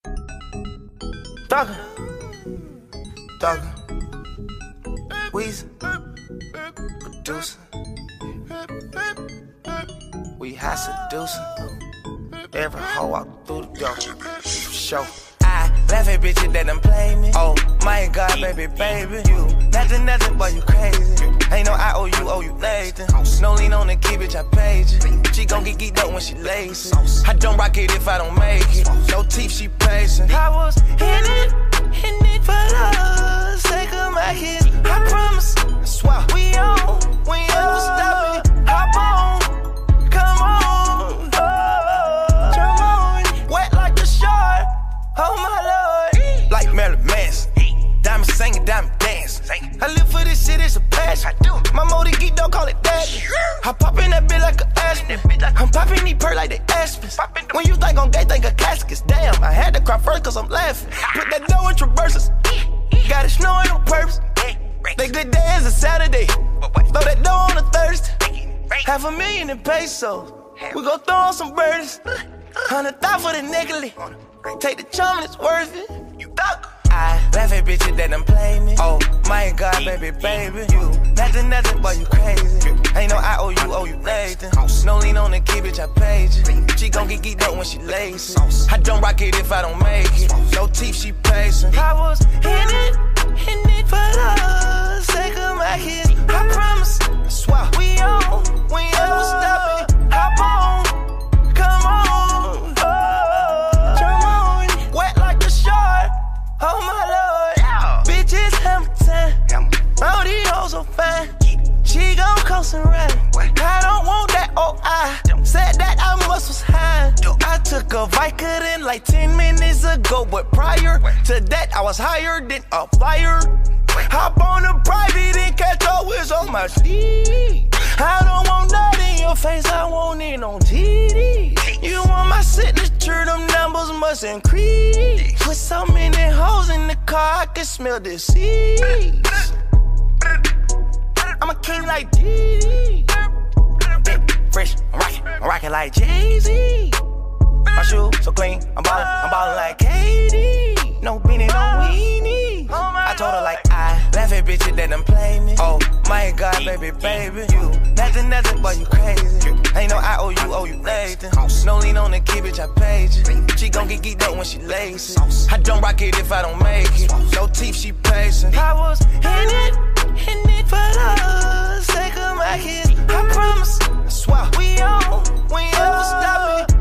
Thugger, Weezy, producer. We high seducing. Every hoe out through the door. For sure. I laugh at bitches that done play me. Oh my God, baby. You nothing, boy, you crazy. Ain't no I owe you nothing. No lean on the key, bitch, I paid you. She gon' get geeked up when she lazy. I don't rock it if I don't make it. No teeth, she pacing. I was in it for the sake of my kids. I promise, I swear, we on, stop it. Hop on, come on, drum on, wet like the shore. Oh my Lord, like Marilyn Manson. Diamond singing, diamond dance. I live for this shit, it's a passion. My motor geek, don't call it that. I pop in that bitch like a aspen. I'm popping these perk like they aspens. When you think on gay, think of caskets. Damn, I had to cry first cause I'm laughing. Put that dough in traverses. Got it snowing on purpose. They good day is a Saturday. Throw that dough on a Thursday. $500,000 in pesos. We gon' throw on some birdies. 100,000 for the nickel. Take the chum and it's worth it. You thug. I laugh at bitches that done play me. Oh my God, baby. You nothing, boy, you crazy. Ain't no I owe you nothing. No lean on the key, bitch, I paid you. She gon' get geeked up when she lazy. I don't rock it if I don't make it. No teeth, she pacing. I was in it for the sake of my kids. I promise, I swear, we on, stop it. Hop on, come on, drum on, wet like the shore. Oh my Lord, bitches Hamilton. All these hoes so fine. She gon' coast and ride. I don't want that, oh I said that I must was high. I took a Vicodin like 10 minutes ago, but prior to that I was higher than a flyer. Hop on the private and catch up with on my sleeve. I don't want nothing in your face, I want it on TV. You want my signature, them numbers must increase. With so many hoes in the car, I can smell the seeds. I'm a king like Diddy. Fresh, I'm rockin' like Jay-Z. My shoes so clean, I'm ballin' like KD. No beanie, no weenie. I told her like I laugh at bitches that done play me. Oh my God, baby. You nothing, boy, you crazy. Ain't no I owe you nothing. No lean on the key, bitch, I paid you. She gon' get geeked up when she lazy. I don't rock it if I don't make it. No teeth, she pacing. I was in it for the sake of my kids. I promise, I swear, we on, stop it.